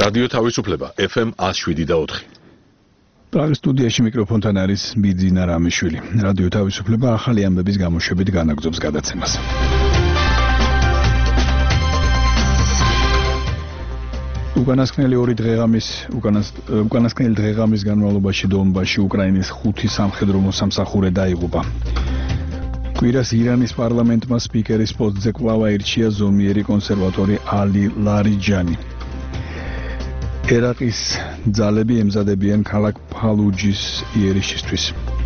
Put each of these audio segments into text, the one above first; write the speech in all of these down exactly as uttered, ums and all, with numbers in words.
რადიო თავისუფლება ეფ ემ one oh seven და four. პრაღის სტუდიაში მიკროფონთან არის ბიძინა რამიშვილი. რადიო თავისუფლება ახალი ამბების გამოშვებით განაგრძობს გადაცემას. უკანასკნელი ორი დღეღამის უკანასკნელი დღეღამის განმავლობაში დონბასში უკრაინის ხუთი სამხედრო მოსამსახურე დაიღუპა. კვირას ირანის პარლამენტმა სპიკერის პოსტზე კვლავ აირჩია ზომიერი კონსერვატორი ალი ლარიჯანი. ერაყის ძალები ემზადებიან ქალაქ ფალუჯის იერიშისთვის.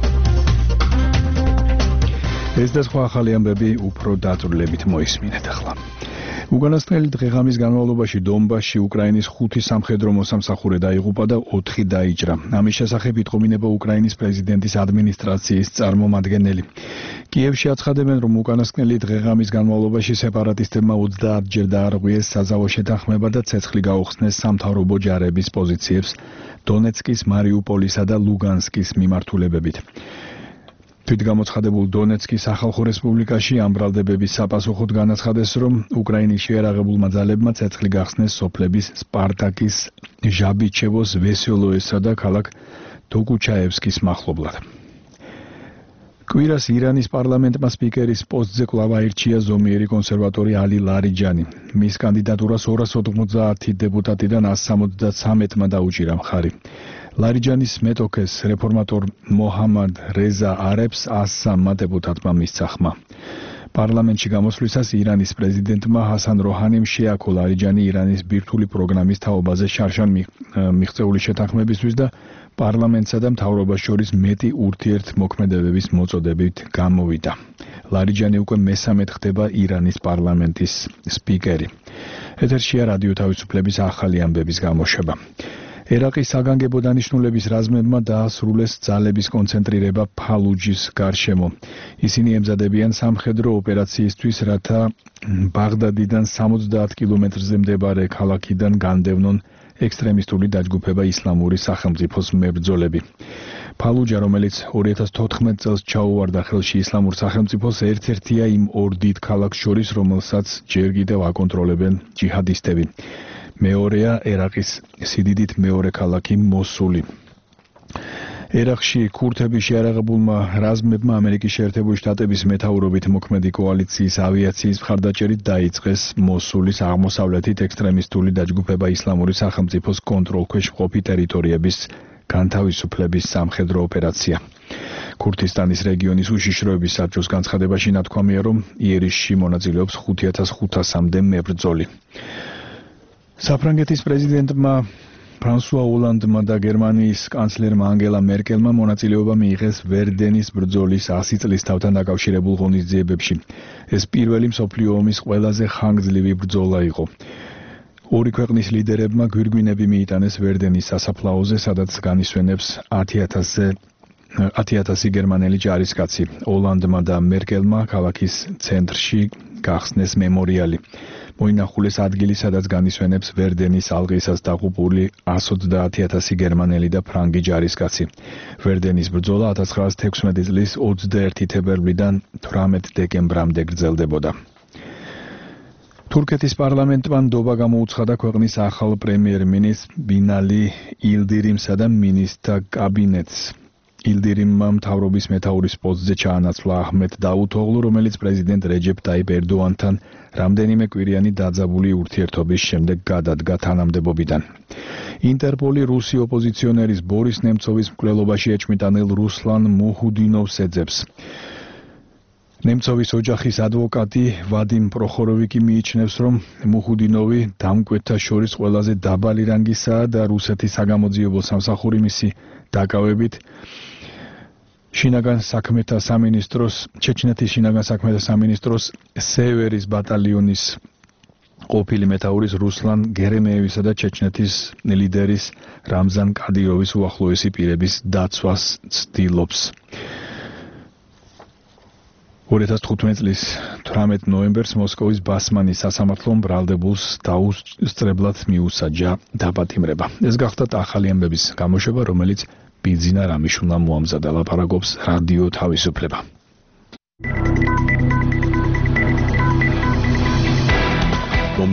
ეს და სხვა ახალი ამბები უფრო დაწვრილებით მოისმინეთ ახლა. უკანასკნელი დღეღამის განმავლობაში დონბასში უკრაინის ხუთი სამხედრო მოსამსახურე დაიღუპა და ოთხი დაიჭრა. ამის შესახებ იტყობინება უკრაინის პრეზიდენტის ადმინისტრაციის წარმომადგენელი. კიევში აცხადებენ, რომ უკანასკნელი დღეღამის განმავლობაში სეპარატისტებმა ოცდაათჯერ დაარღვიეს საზავო შეთანხმება და ცეცხლი გაუხსნეს სამთავრობო ჯარების პოზიციებს დონეცკის, მარიუპოლისა და ლუგანსკის მიმართულებებით. თვითგამოცხადებულ დონეცკის სახალხო რესპუბლიკაში ამ ბრალდებების საპასუხოდ განაცხადეს, რომ უკრაინის შეერაღებულმა ძალებმა ცეცხლი გახსნეს სოფლების სპარტაკის, ჟაბიჩევოს, ვესელოესა და ქალაქ დოკუჩაევსკის მახლობლად. კვირას ირანის პარლამენტმა სპიკერის პოსტზე კვლავ აირჩია ზომიერი კონსერვატორი ალი ლარიჯანი. მის კანდიდატურას ორას ოცდაათი დეპუტატიდან ას სამოცდათრამეტმა დაუჭირა მხარი. ლარიჯანის მეტოქეს რეფორმატორ მოჰამად რეზა არებს ას სამმა დეპუტატმა მისცა ხმა. პარლამენტში გამოსვლისას ირანის პრეზიდენტმა ჰასან როჰანიმ შეაქო ლარიჯანი ირანის ბირთვული პროგრამის თაობაზე შარშან მიღწეული შეთანხმებისთვის და პარლამენტსა და მთავრობას შორის მეტი ურთიერთმოქმედებების მოწოდებით გამოვიდა. ლარიჯანი უკვე მესამედ ხდება ირანის პარლამენტის სპიკერი. ეთერშია რადიო თავისუფლების ახალი ამბების გამოშვება. ერაყის საგანგებო დანიშნულების რაზმებმა დაასრულეს ძალების კონცენტრირება ფალუჯის გარშემო. ისინი ემზადებიან სამხედრო ოპერაციისთვის, რათა ბაღდადიდან სამოცდაათ კილომეტრზე მდებარე ქალაქიდან განდევნონ ექსტრემისტული დაჯგუფება ისლამური სახელმწიფოს მებრძოლები. ფალუჯა, რომელიც ორი ათას თოთხმეტ წელს ჩაუვარდა ხელში ისლამურ სახელმწიფოს, ერთ-ერთია იმ ორ დიდ ქალაქს შორის, რომელსაც ჯერ კიდევ აკონტროლებენ ჯიჰადისტები. მეორეა ერაყის სიდიდით მეორე ქალაქი მოსული. ერაყში ქურთების შეერაღებულმა რაზმებმა ამერიკის შეერთებული შტატების მეთაურობით მოქმედი კოალიციის ავიაციის მხარდაჭერით დაიწყეს მოსულის აღმოსავლეთით ექსტრემისტული დაჯგუფება ისლამური სახელმწიფოს კონტროლქვეშ მყოფი ტერიტორიების განთავისუფლების სამხედრო ოპერაცია. ქურთისტანის რეგიონის უშიშროების საბჭოს განცხადებაში ნათქვამია, რომ იერიშში მონაწილეობს ხუთი ათას ხუთასამდე მებრძოლი. საფრანგეთის პრეზიდენტმა ფრანსუა ოლანდმა და გერმანიის კანცლერმა ანგელა მერკელმა მონაწილეობა მიიღეს ვერდენის ბრძოლის ასი წლის თავთან დაკავშირებულ ღონისძიებებში. ეს პირველი მსოფლიო ომის ყველაზე ხანგრძლივი ბრძოლა იყო. ორი ქვეყნის ლიდერებმა გვირგვინები მიიტანეს ვერდენის სასაფლაოზე, სადაც განისვენებს ათი ათასი გერმანელი ჯარისკაცი. ოლანდმა და მერკელმა ქალაქის ცენტრში გახსნეს მემორიალი. მოინახულეს ადგილი, სადაც განისვენებს ვერდენის ალყისას დაღუპული ას ოცდაათი ათასი გერმანელი და ფრანგი ჯარისკაცი. ვერდენის ბრძოლა ათას ცხრაას თექვსმეტი წლის ოცდაერთი თებერვლიდან თვრამეტ დეკემბრამდე გრძელდებოდა. თურქეთის პარლამენტმა ნდობა გამოუცხადა ქვეყნის ახალ პრემიერ-მინისტრ ბინალი ილდირიმსა და მინისტრთა კაბინეტს. ილდირიმმა მთავრობის მეთაურის პოსტზე ჩაანაცვლა აჰმედ დაუთოღლუ, რომელიც პრეზიდენტ რეჯეფ ტაიპ ერდოანთან რამდენიმე კვირიანი დაძაბული ურთიერთობის შემდეგ გადადგა თანამდებობიდან. ინტერპოლი რუსი ოპოზიციონერის ბორის ნემცოვის მკვლელობაში ეჭვმიტანილ რუსლან მუჰუდინოვს ეძებს. ნემცოვის ოჯახის ადვოკატი ვადიმ პროხოროვიკი მიიჩნევს, რომ მუჰუდინოვი დამკვეთთა შორის ყველაზე დაბალი რანგისაა და რუსეთის საგამოძიებო სამსახური მისი დაკავებით შინაგან საქმეთა სამინისტროს, ჩეჩნეთის შინაგან საქმეთა სამინისტროს სევერის ბატალიონის ყოფილი მეთაურის რუსლან გერემეევისა და ჩეჩნეთის ლიდერის რამზან კადიროვის უახლოესი პირების დაცვას ცდილობს. ორი ათას თხუთმეტი წლის თვრამეტ ნოემბერს მოსკოვის ბასმანის სასამართლომ ბრალდებულს დაუსწრებლად მიუსაჯა დაპატიმრება. ეს გახდა ახალი ამბების გამოშვება, რომელიც ბიძინა რამიშვილმა მოამზადა. ლაპარაკობს რადიო თავისუფლება.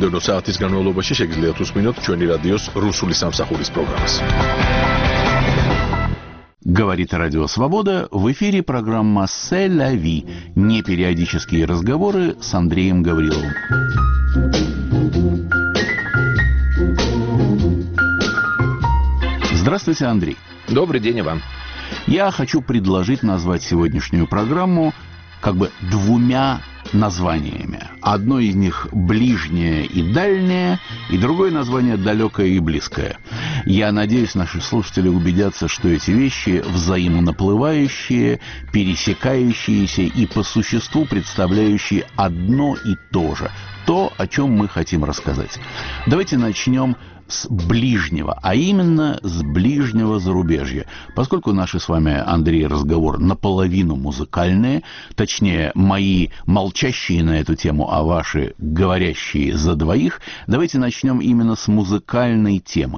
მომდევნო საათის განმავლობაში შეგიძლიათ უსმინოთ ჩვენი რადიოს რუსული სამსახურის პროგრამას. Говорит Радио Свобода, в эфире программа «C'est la vie». Непериодические разговоры с Андреем Гавриловым. Здравствуйте, Андрей. Добрый день, Иван. Я хочу предложить назвать сегодняшнюю программу как бы двумя названиями. Одно из них ближнее и дальнее, и другое название далекое и близкое. Я надеюсь, наши слушатели убедятся, что эти вещи взаимонаплывающие, пересекающиеся и по существу представляющие одно и то же. То, о чем мы хотим рассказать. Давайте начнем с ближнего, а именно с ближнего зарубежья. Поскольку наши с вами, Андрей, разговор наполовину музыкальные, точнее, мои молчащие на эту тему, а ваши говорящие за двоих, давайте начнем именно с музыкальной темы.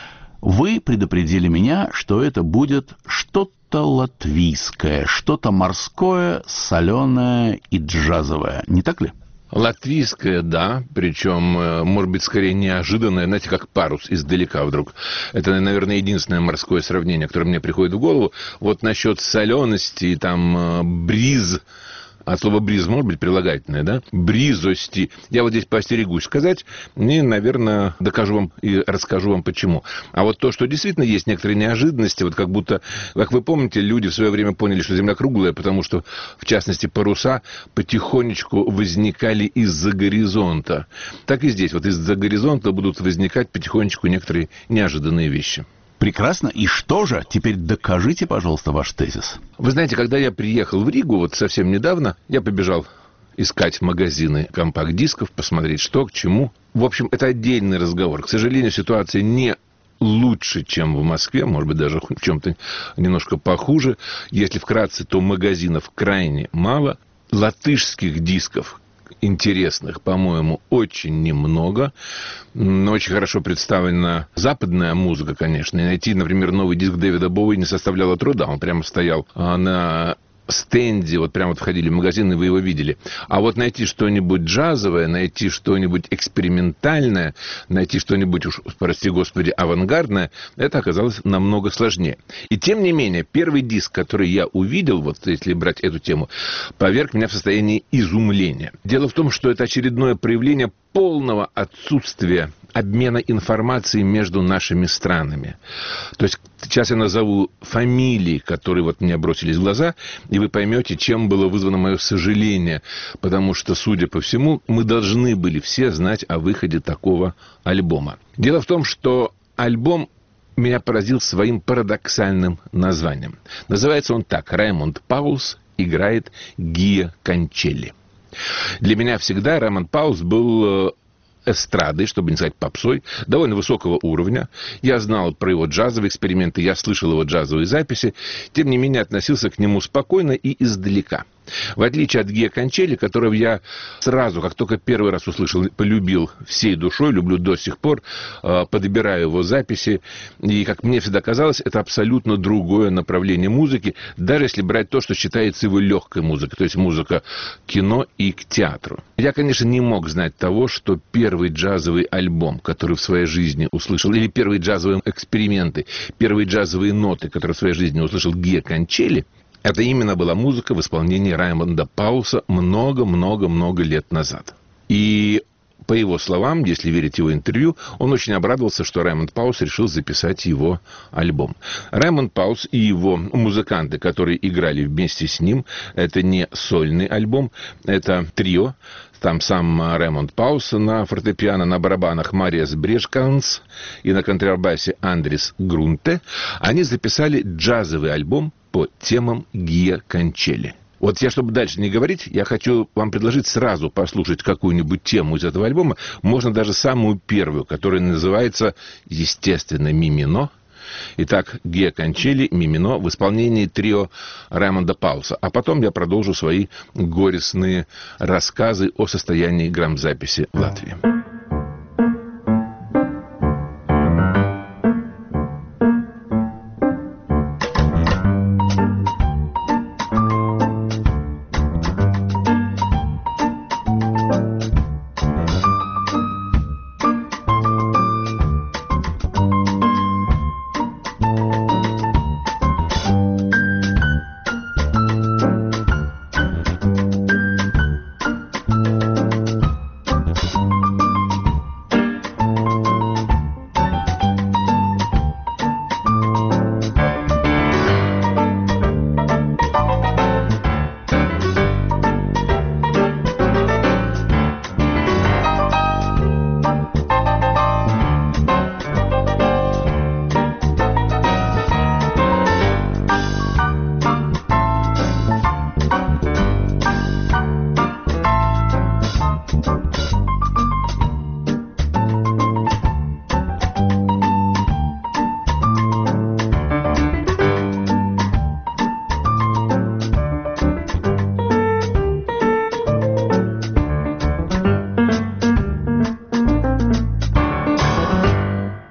Вы предупредили меня, что это будет что-то латвийское, что-то морское, соленое и джазовое. Не так ли? Латвийское, да, причем, может быть, скорее неожиданное, знаете, как парус издалека вдруг. Это, наверное, единственное морское сравнение, которое мне приходит в голову. Вот насчет солености и там бриз, от слова бриз может быть прилагательное, да? Бризости. Я вот здесь поостерегусь сказать, и, наверное, докажу вам и расскажу вам почему. А вот то, что действительно есть некоторые неожиданности, вот как будто, как вы помните, люди в свое время поняли, что Земля круглая, потому что, в частности, паруса потихонечку возникали из-за горизонта. Так и здесь, вот из-за горизонта будут возникать потихонечку некоторые неожиданные вещи. Прекрасно. И что же? Теперь докажите, пожалуйста, ваш тезис. Вы знаете, когда я приехал в Ригу, вот совсем недавно, я побежал искать магазины компакт-дисков, посмотреть, что к чему. В общем, это отдельный разговор. К сожалению, ситуация не лучше, чем в Москве, может быть, даже в чем-то немножко похуже. Если вкратце, то магазинов крайне мало. Латышских дисков интересных, по-моему, очень немного. Очень хорошо представлена западная музыка, конечно. И найти, например, новый диск Дэвида Боуи не составляло труда. Он прямо стоял на стенде, вот прямо вот входили в магазин, и вы его видели. А вот найти что-нибудь джазовое, найти что-нибудь экспериментальное, найти что-нибудь, уж, прости господи, авангардное, это оказалось намного сложнее. И тем не менее, первый диск, который я увидел, вот если брать эту тему, поверг меня в состоянии изумления. Дело в том, что это очередное проявление полного отсутствия обмена информацией между нашими странами. То есть сейчас я назову фамилии, которые вот мне бросились в глаза, и вы поймете, чем было вызвано мое сожаление, потому что, судя по всему, мы должны были все знать о выходе такого альбома. Дело в том, что альбом меня поразил своим парадоксальным названием. Называется он так: «Раймонд Паулс играет Гиа Кончелли». Для меня всегда Раймонд Паулс был эстрадой, чтобы не сказать попсой, довольно высокого уровня. Я знал про его джазовые эксперименты, я слышал его джазовые записи, тем не менее относился к нему спокойно и издалека. В отличие от Гиа Кончелли, которого я сразу, как только первый раз услышал, полюбил всей душой, люблю до сих пор, подбираю его записи, и, как мне всегда казалось, это абсолютно другое направление музыки, даже если брать то, что считается его легкой музыкой, то есть музыка к кино и к театру. Я, конечно, не мог знать того, что первый джазовый альбом, который в своей жизни услышал, или первые джазовые эксперименты, первые джазовые ноты, которые в своей жизни услышал Гиа Кончелли, это именно была музыка в исполнении Раймонда Паулса много-много-много лет назад. И, по его словам, если верить его интервью, он очень обрадовался, что Раймонд Паулс решил записать его альбом. Раймонд Паулс и его музыканты, которые играли вместе с ним, это не сольный альбом, это трио. Там сам Раймонд Паулс на фортепиано, на барабанах Мариас Брешканс и на контрабасе Андрис Грунте. Они записали джазовый альбом по темам Гиа Кончелли. Вот я, чтобы дальше не говорить, я хочу вам предложить сразу послушать какую-нибудь тему из этого альбома. Можно даже самую первую, которая называется, естественно, «Ми мино». Итак, Гиа Кончелли, «Ми мино» в исполнении трио Раймонда Паулса. А потом я продолжу свои горестные рассказы о состоянии грамзаписи в Латвии.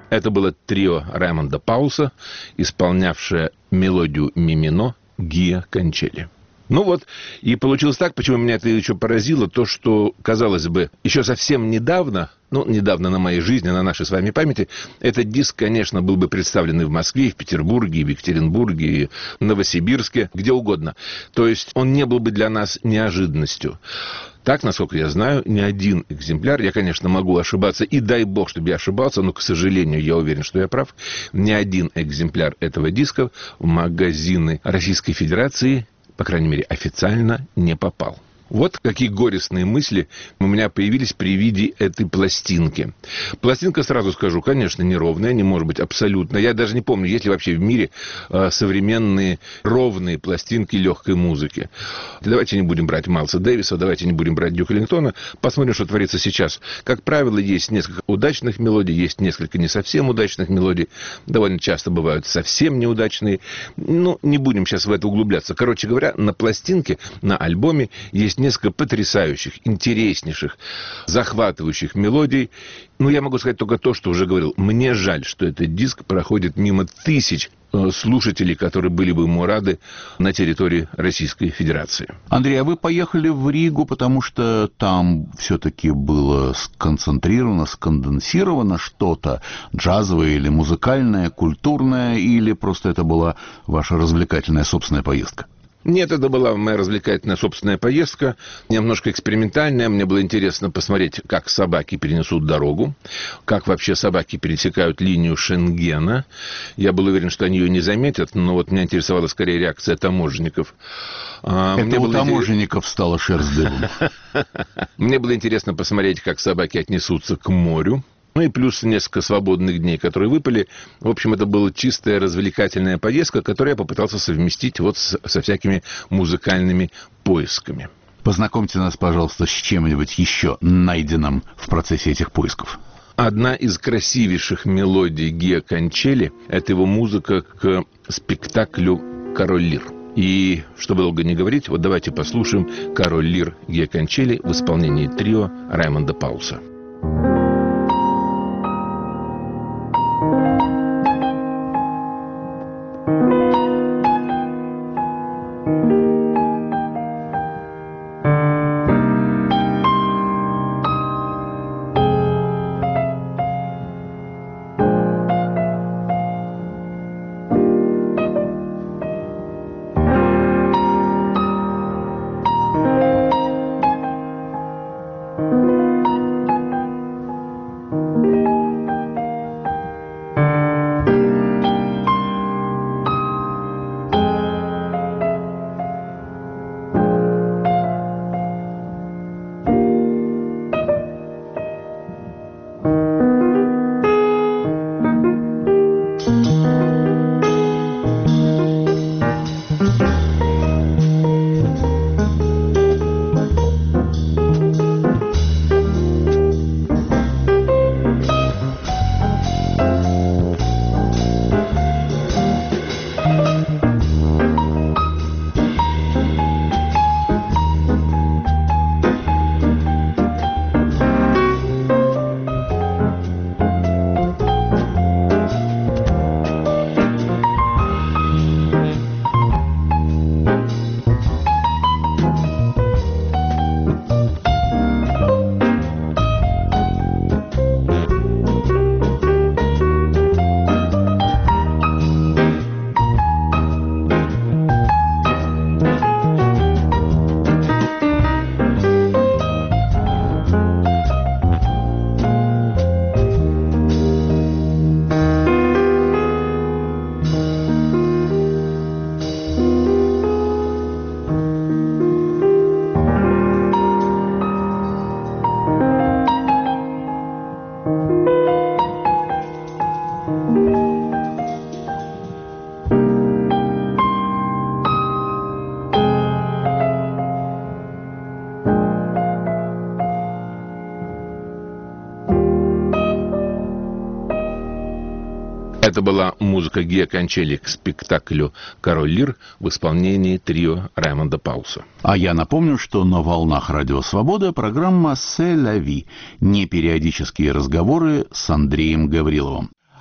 Это было трио Раймонда Паулса, исполнявшее мелодию ми-минор Гиа Кончели. Ну вот, и получилось так, почему меня это еще поразило, то, что, казалось бы, еще совсем недавно, ну, недавно на моей жизни, на нашей с вами памяти, этот диск, конечно, был бы представлен и в Москве, и в Петербурге, и в Екатеринбурге, и в Новосибирске, где угодно. То есть он не был бы для нас неожиданностью. Так, насколько я знаю, ни один экземпляр, я, конечно, могу ошибаться, и дай бог, чтобы я ошибался, но, к сожалению, я уверен, что я прав, ни один экземпляр этого диска в магазины Российской Федерации, по крайней мере, официально не попал. Вот какие горестные мысли у меня появились при виде этой пластинки. Пластинка, сразу скажу, конечно, неровная, не может быть абсолютно. Я даже не помню, есть ли вообще в мире э, современные ровные пластинки легкой музыки. Давайте не будем брать Майлса Дэвиса, давайте не будем брать Дюка Эллингтона. Посмотрим, что творится сейчас. Как правило, есть несколько удачных мелодий, есть несколько не совсем удачных мелодий. Довольно часто бывают совсем неудачные. Ну, не будем сейчас в это углубляться. Короче говоря, на пластинке, на альбоме есть несколько потрясающих, интереснейших, захватывающих мелодий. Ну, я могу сказать только то, что уже говорил. Мне жаль, что этот диск проходит мимо тысяч слушателей, которые были бы ему рады на территории Российской Федерации. Андрей, а вы поехали в Ригу, потому что там все-таки было сконцентрировано, сконденсировано что-то джазовое или музыкальное, культурное, или просто это была ваша развлекательная собственная поездка? Нет, это была моя развлекательная собственная поездка, немножко экспериментальная. Мне было интересно посмотреть, как собаки перенесут дорогу, как вообще собаки пересекают линию Шенгена. Я был уверен, что они ее не заметят, но вот меня интересовала скорее реакция таможенников. Это мне у таможенников интерес... стала шерсть дыбом. Мне было интересно посмотреть, как собаки отнесутся к морю. Ну и плюс несколько свободных дней, которые выпали. В общем, это была чистая развлекательная поездка, которую я попытался совместить вот с, со всякими музыкальными поисками. Познакомьте нас, пожалуйста, с чем-нибудь еще найденным в процессе этих поисков. Одна из красивейших мелодий Гиа Кончели – это его музыка к спектаклю «Король Лир». И, чтобы долго не говорить, вот давайте послушаем «Король Лир» Гиа Кончели в исполнении трио Раймонда Паулса. Это была музыка Гиа Кончели к спектаклю «Король Лир» в исполнении трио Раймонда Паулса. А я напомню, что на волнах Радио Свобода программа «Се ля ви» — непериодические разговоры с Андреем Гавриловым.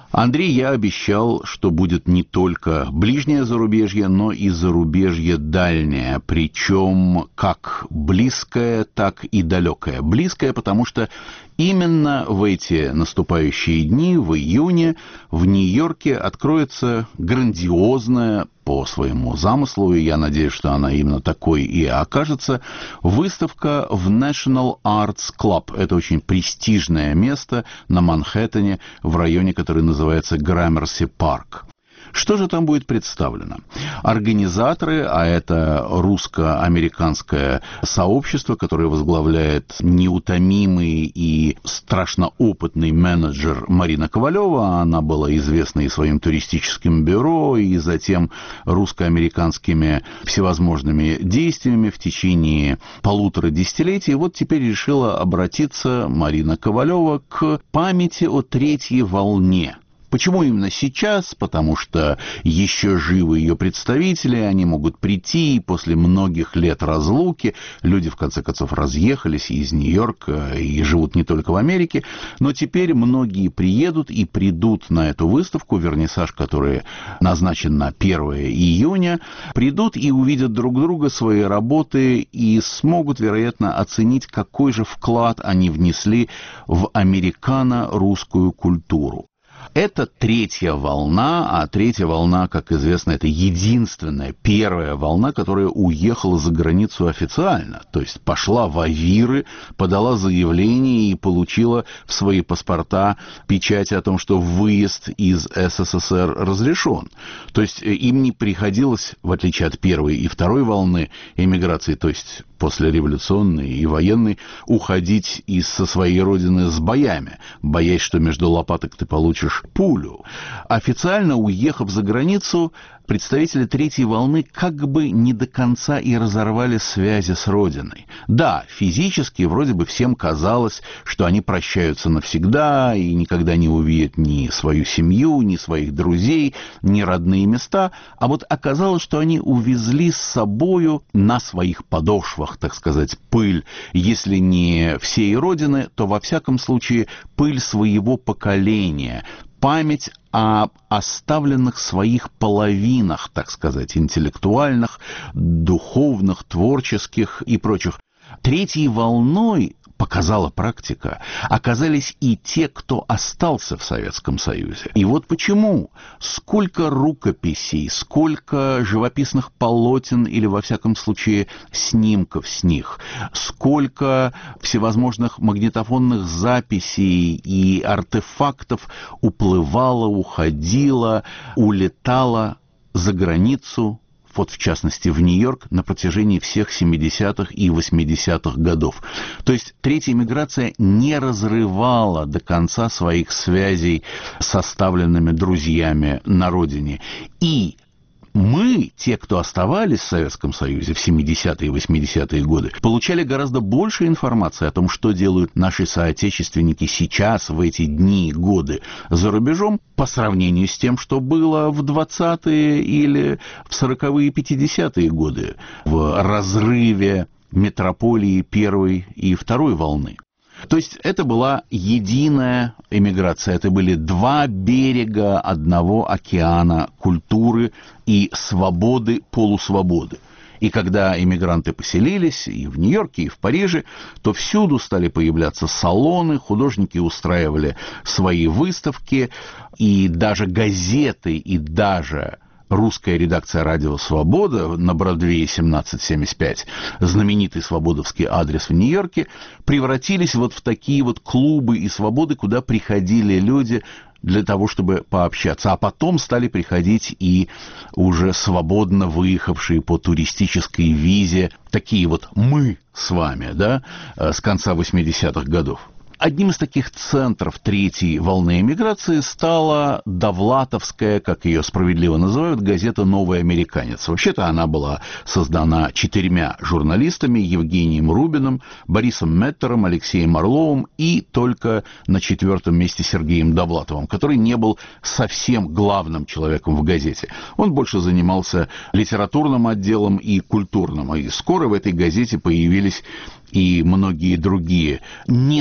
Андрей, я обещал, что будет не только ближнее зарубежье, но и зарубежье дальнее, причем как близкое, так и далекое. Близкое, потому что именно в эти наступающие дни, в июне, в Нью-Йорке откроется грандиозная, по своему замыслу, и я надеюсь, что она именно такой и окажется, выставка в National Arts Club. Это очень престижное место на Манхэттене, в районе, который называется Граммерси Парк. Что же там будет представлено? Организаторы, а это русско-американское сообщество, которое возглавляет неутомимый и страшно опытный менеджер Марина Ковалева. Она была известна и своим туристическим бюро, и затем русско-американскими всевозможными действиями в течение полутора десятилетий. И вот теперь решила обратиться Марина Ковалева к памяти о третьей волне. Почему именно сейчас? Потому что еще живы ее представители, они могут прийти, и после многих лет разлуки люди, в конце концов, разъехались из Нью-Йорка и живут не только в Америке, но теперь многие приедут и придут на эту выставку, вернисаж, который назначен на первое июня, придут и увидят друг друга, свои работы, и смогут, вероятно, оценить, какой же вклад они внесли в американо-русскую культуру. Это третья волна, а третья волна, как известно, это единственная, первая волна, которая уехала за границу официально, то есть пошла в Авиры, подала заявление и получила в свои паспорта печать о том, что выезд из СССР разрешен. То есть им не приходилось, в отличие от первой и второй волны эмиграции, то есть послереволюционной и военной, уходить из со своей родины с боями, боясь, что между лопаток ты получишь пулю. Официально уехав за границу, представители третьей волны как бы не до конца и разорвали связи с родиной. Да, физически вроде бы всем казалось, что они прощаются навсегда и никогда не увидят ни свою семью, ни своих друзей, ни родные места, а вот оказалось, что они увезли с собою на своих подошвах, так сказать, пыль, если не всей родины, то во всяком случае пыль своего поколения, память о оставленных своих половинах, так сказать, интеллектуальных, духовных, творческих и прочих. Третьей волной, показала практика, оказались и те, кто остался в Советском Союзе. И вот почему. Сколько рукописей, сколько живописных полотен или, во всяком случае, снимков с них, сколько всевозможных магнитофонных записей и артефактов уплывало, уходило, улетало за границу, вот в частности в Нью-Йорк, на протяжении всех семидесятых и восьмидесятых годов. То есть третья миграция не разрывала до конца своих связей с оставленными друзьями на родине. И мы, те, кто оставались в Советском Союзе в семидесятые и восьмидесятые годы, получали гораздо больше информации о том, что делают наши соотечественники сейчас, в эти дни и годы за рубежом, по сравнению с тем, что было в двадцатые или в сороковые и пятидесятые годы, в разрыве метрополии первой и второй волны. То есть это была единая эмиграция, это были два берега одного океана культуры и свободы, полусвободы. И когда эмигранты поселились и в Нью-Йорке, и в Париже, то всюду стали появляться салоны, художники устраивали свои выставки, и даже газеты, и даже русская редакция «Радио Свобода» на Бродвее семнадцать семьдесят пять, знаменитый свободовский адрес в Нью-Йорке, превратились вот в такие вот клубы и свободы, куда приходили люди для того, чтобы пообщаться. А потом стали приходить и уже свободно выехавшие по туристической визе, такие вот мы с вами, да, с конца восьмидесятых годов. Одним из таких центров третьей волны эмиграции стала довлатовская, как ее справедливо называют, газета «Новый американец». Вообще-то она была создана четырьмя журналистами: Евгением Рубиным, Борисом Меттером, Алексеем Орловым и только на четвертом месте Сергеем Довлатовым, который не был совсем главным человеком в газете. Он больше занимался литературным отделом и культурным. И скоро в этой газете появились и многие другие не столь известные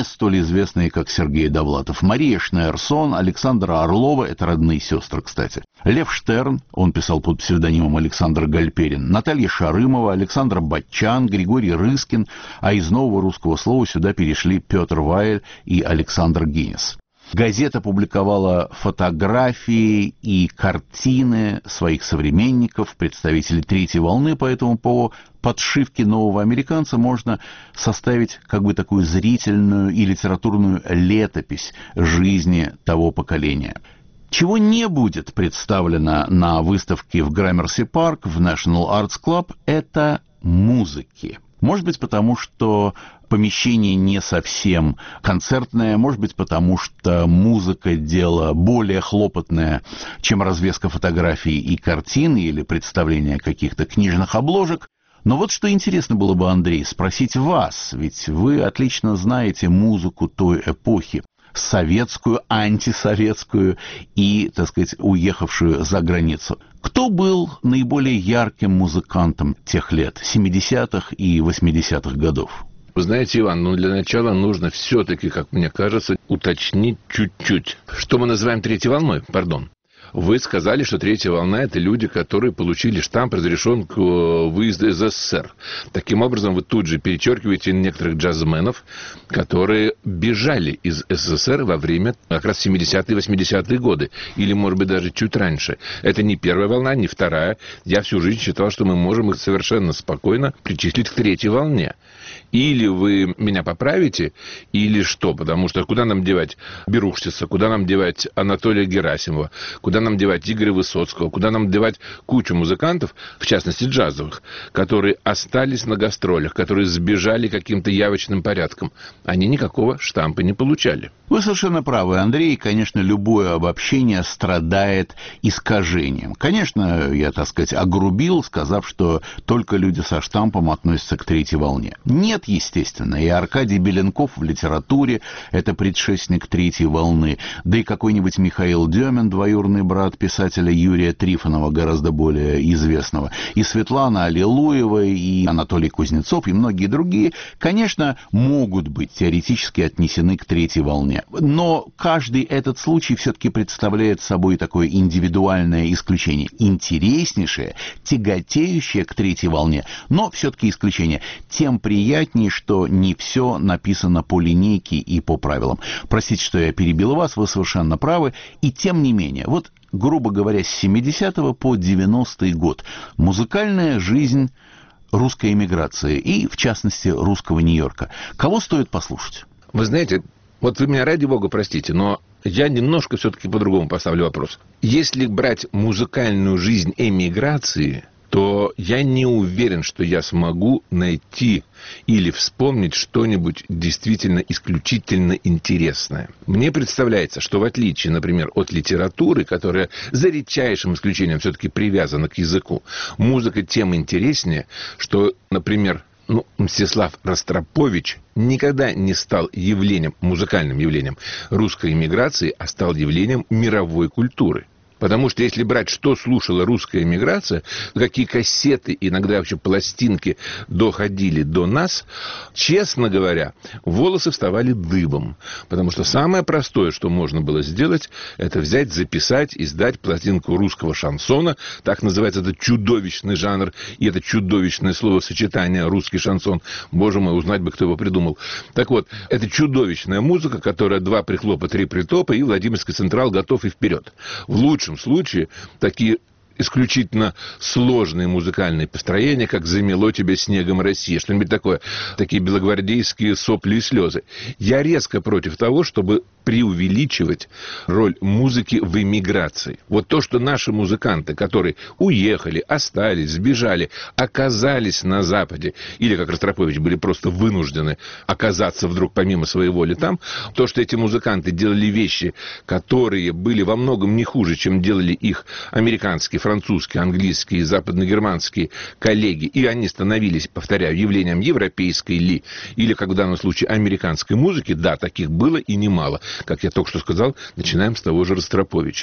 известные как Сергей Довлатов, Мария Шнейрсон, Александра Орлова, это родные сестры, кстати, Лев Штерн, он писал под псевдонимом Александр Гальперин, Наталья Шарымова, Александр Батчан, Григорий Рыскин, а из нового русского слова сюда перешли Петр Ваель и Александр Гинес. Газета публиковала фотографии и картины своих современников, представителей третьей волны, поэтому по подшивке «Нового американца» можно составить как бы такую зрительную и литературную летопись жизни того поколения. Чего не будет представлено на выставке в Граммерси Парк, в National Arts Club, это музыки. Может быть, потому что помещение не совсем концертное, может быть, потому что музыка – дело более хлопотное, чем развеска фотографий и картин или представление каких-то книжных обложек. Но вот что интересно было бы, Андрей, спросить вас, ведь вы отлично знаете музыку той эпохи, советскую, антисоветскую и, так сказать, уехавшую за границу. Кто был наиболее ярким музыкантом тех лет, семидесятых и восьмидесятых годов? Вы знаете, Иван, ну для начала нужно все-таки, как мне кажется, уточнить чуть-чуть. Что мы называем третьей волной? Пардон. Вы сказали, что третья волна – это люди, которые получили штамп, разрешен к выезду из СССР. Таким образом, вы тут же перечеркиваете некоторых джазменов, которые бежали из СССР во время как раз семидесятые и восьмидесятые годы. Или, может быть, даже чуть раньше. Это не первая волна, не вторая. Я всю жизнь считал, что мы можем их совершенно спокойно причислить к третьей волне. Или вы меня поправите, или что? Потому что куда нам девать Берушчица, куда нам девать Анатолия Герасимова, куда нам девать Игоря Высоцкого, куда нам девать кучу музыкантов, в частности джазовых, которые остались на гастролях, которые сбежали каким-то явочным порядком. Они никакого штампа не получали. Вы совершенно правы, Андрей. Конечно, любое обобщение страдает искажением. Конечно, я, так сказать, огрубил, сказав, что только люди со штампом относятся к третьей волне. Нет, естественно, и Аркадий Беленков в литературе – это предшественник третьей волны, да и какой-нибудь Михаил Демин, двоюродный брат писателя Юрия Трифонова, гораздо более известного, и Светлана Аллилуева, и Анатолий Кузнецов, и многие другие, конечно, могут быть теоретически отнесены к третьей волне. Но каждый этот случай все-таки представляет собой такое индивидуальное исключение. Интереснейшее, тяготеющее к третьей волне, но все-таки исключение. Тем приятнее, что не все написано по линейке и по правилам. Простите, что я перебил вас, вы совершенно правы. И тем не менее, вот, грубо говоря, с семидесятого по девяностый год музыкальная жизнь русской эмиграции и, в частности, русского Нью-Йорка. Кого стоит послушать? Вы знаете, вот вы меня, ради бога, простите, но я немножко все-таки по-другому поставлю вопрос. Если брать музыкальную жизнь эмиграции, то я не уверен, что я смогу найти или вспомнить что-нибудь действительно исключительно интересное. Мне представляется, что в отличие, например, от литературы, которая за редчайшим исключением все-таки привязана к языку, музыка тем интереснее, что, например, ну, Мстислав Ростропович никогда не стал явлением, музыкальным явлением русской эмиграции, а стал явлением мировой культуры. Потому что если брать, что слушала русская эмиграция, какие кассеты, иногда вообще пластинки доходили до нас, честно говоря, волосы вставали дыбом. Потому что самое простое, что можно было сделать, это взять, записать, издать пластинку русского шансона. Так называется этот чудовищный жанр и это чудовищное словосочетание «русский шансон». Боже мой, узнать бы, кто его придумал. Так вот, это чудовищная музыка, которая два прихлопа, три притопа, и Владимирский Централ готов и вперед. В лучшем В лучшем случае такие исключительно сложные музыкальные построения, как «Замело тебя снегом Россия», что-нибудь такое, такие белогвардейские сопли и слезы. Я резко против того, чтобы преувеличивать роль музыки в эмиграции. Вот то, что наши музыканты, которые уехали, остались, сбежали, оказались на Западе, или, как Ростропович, были просто вынуждены оказаться вдруг помимо своей воли там, то, что эти музыканты делали вещи, которые были во многом не хуже, чем делали их американские, французские, английские, западногерманские коллеги, и они становились, повторяю, явлением европейской ли, или, как в данном случае, американской музыки, да, таких было и немало. Как я только что сказал, начинаем с того же Ростроповича.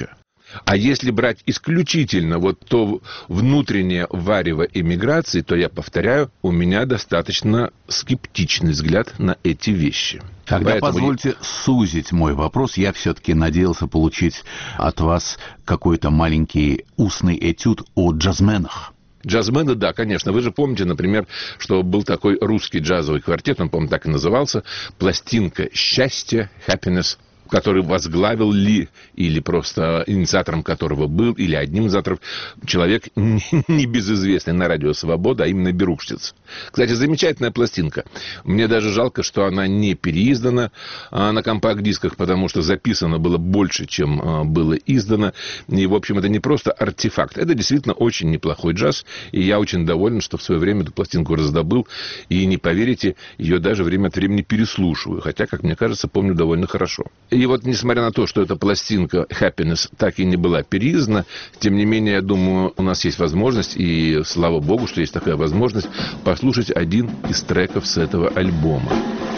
А если брать исключительно вот то внутреннее варево эмиграции, то, я повторяю, у меня достаточно скептичный взгляд на эти вещи. Тогда Поэтому... позвольте сузить мой вопрос. Я все-таки надеялся получить от вас какой-то маленький устный этюд о джазменах. Джазмены, да, конечно. Вы же помните, например, что был такой русский джазовый квартет, он, по-моему, так и назывался, «Пластинка счастья», «Happiness», который возглавил ли, или просто инициатором которого был, или одним из инициаторов, человек небезызвестный на радио «Свобода», а именно Берукштиц. Кстати, замечательная пластинка. Мне даже жалко, что она не переиздана а, на компакт-дисках, потому что записано было больше, чем а, было издано. И, в общем, это не просто артефакт. Это действительно очень неплохой джаз. И я очень доволен, что в свое время эту пластинку раздобыл. И, не поверите, ее даже время от времени переслушиваю. Хотя, как мне кажется, помню довольно хорошо. И вот, несмотря на то, что эта пластинка «Happiness» так и не была переиздана, тем не менее, я думаю, у нас есть возможность, и слава богу, что есть такая возможность, послушать один из треков с этого альбома.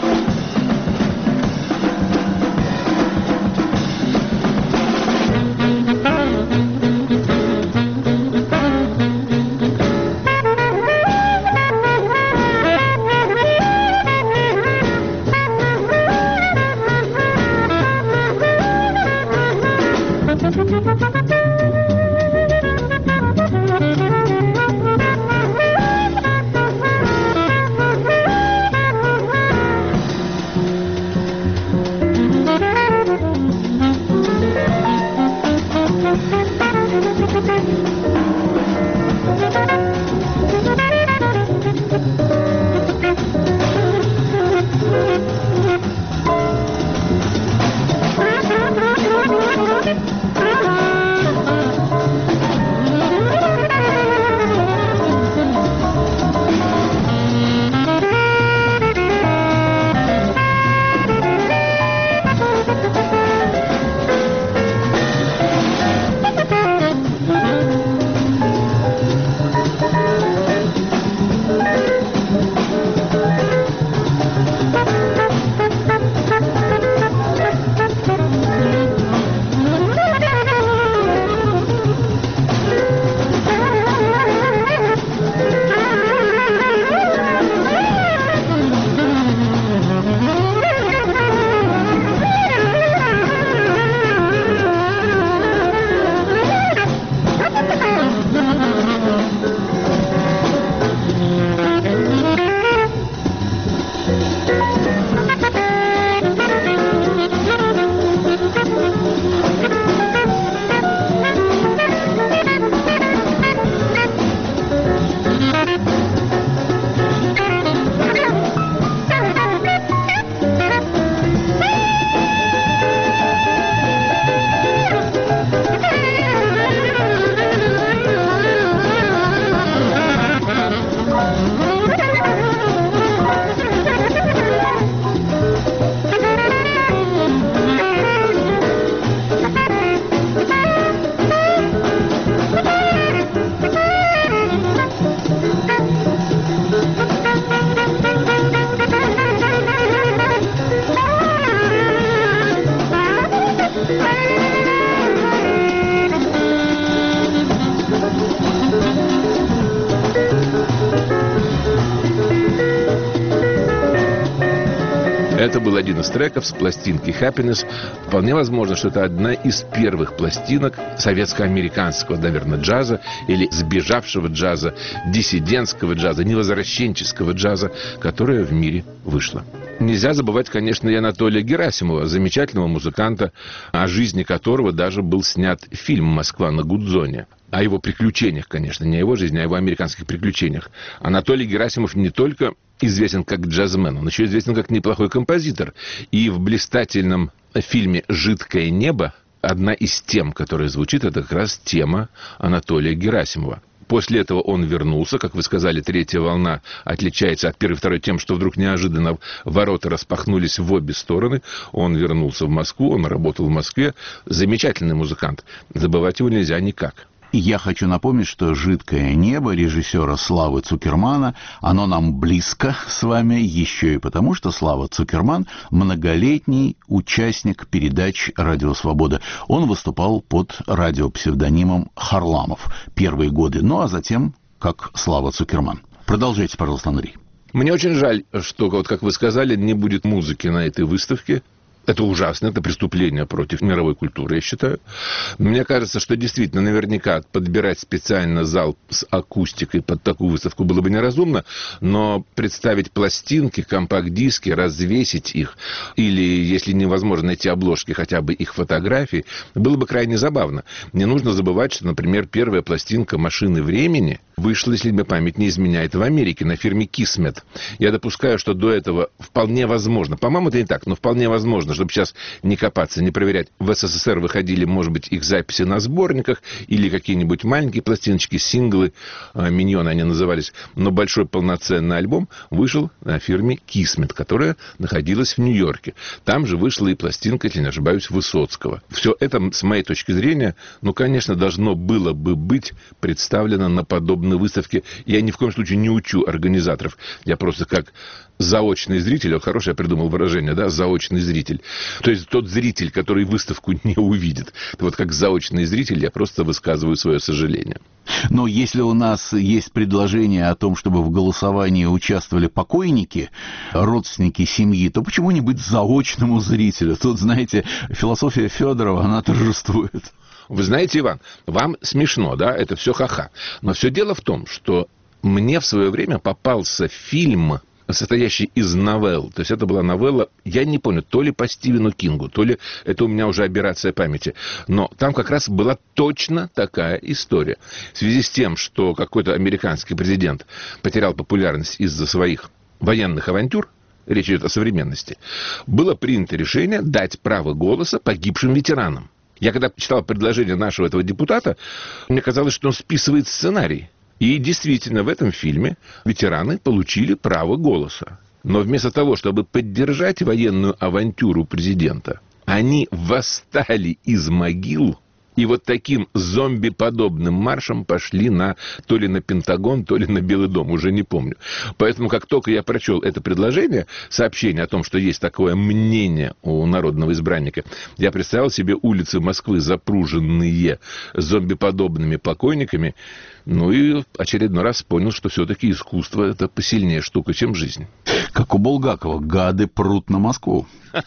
Это был один из треков с пластинки «Happiness». Вполне возможно, что это одна из первых пластинок советско-американского, наверное, джаза или сбежавшего джаза, диссидентского джаза, невозвращенческого джаза, которая в мире вышла. Нельзя забывать, конечно, и Анатолия Герасимова, замечательного музыканта, о жизни которого даже был снят фильм «Москва на Гудзоне». О его приключениях, конечно, не о его жизни, а о его американских приключениях. Анатолий Герасимов не только известен как джазмен, он еще известен как неплохой композитор. И в блистательном фильме «Жидкое небо» одна из тем, которая звучит, это как раз тема Анатолия Герасимова. После этого он вернулся, как вы сказали, третья волна отличается от первой и второй тем, что вдруг неожиданно ворота распахнулись в обе стороны. Он вернулся в Москву, он работал в Москве. Замечательный музыкант. Забывать его нельзя никак. Я хочу напомнить, что «Жидкое небо» режиссера Славы Цукермана, оно нам близко с вами еще и потому, что Слава Цукерман – многолетний участник передач «Радио Свобода». Он выступал под радиопсевдонимом Харламов первые годы, ну а затем как Слава Цукерман. Продолжайте, пожалуйста, Андрей. Мне очень жаль, что, вот как вы сказали, не будет музыки на этой выставке. Это ужасно, это преступление против мировой культуры, я считаю. Мне кажется, что действительно наверняка подбирать специально зал с акустикой под такую выставку было бы неразумно, но представить пластинки, компакт-диски, развесить их, или, если невозможно найти обложки, хотя бы их фотографии, было бы крайне забавно. Не нужно забывать, что, например, первая пластинка «Машины времени» вышла, если мне память не изменяет, в Америке на фирме Kismet. Я допускаю, что до этого вполне возможно, по-моему, это не так, но вполне возможно, чтобы сейчас не копаться, не проверять. В СССР выходили, может быть, их записи на сборниках или какие-нибудь маленькие пластиночки, синглы, миньоны они назывались. Но большой полноценный альбом вышел на фирме Kismet, которая находилась в Нью-Йорке. Там же вышла и пластинка, если не ошибаюсь, Высоцкого. Все это, с моей точки зрения, ну, конечно, должно было бы быть представлено на подобной выставке. Я ни в коем случае не учу организаторов. Я просто как заочный зритель, вот хорошее я придумал выражение, да, заочный зритель. То есть тот зритель, который выставку не увидит. Вот как заочный зритель я просто высказываю свое сожаление. Но если у нас есть предложение о том, чтобы в голосовании участвовали покойники, родственники семьи, то почему не быть заочному зрителю? Тут, знаете, философия Федорова, она торжествует. Вы знаете, Иван, вам смешно, да, это все ха-ха. Но все дело в том, что мне в свое время попался фильм, состоящий из новелл. То есть это была новелла, я не помню, то ли по Стивену Кингу, то ли это у меня уже аберрация памяти. Но там как раз была точно такая история. В связи с тем, что какой-то американский президент потерял популярность из-за своих военных авантюр, речь идет о современности, было принято решение дать право голоса погибшим ветеранам. Я когда читал предложение нашего этого депутата, мне казалось, что он списывает сценарий. И действительно, в этом фильме ветераны получили право голоса. Но вместо того, чтобы поддержать военную авантюру президента, они восстали из могил и вот таким зомби-подобным маршем пошли на, то ли на Пентагон, то ли на Белый дом, уже не помню. Поэтому, как только я прочел это предложение, сообщение о том, что есть такое мнение у народного избранника, я представил себе улицы Москвы, запруженные зомби-подобными покойниками, ну и очередной раз понял, что все-таки искусство – это посильнее штука, чем жизнь. Как у Булгакова, гады прут на Москву.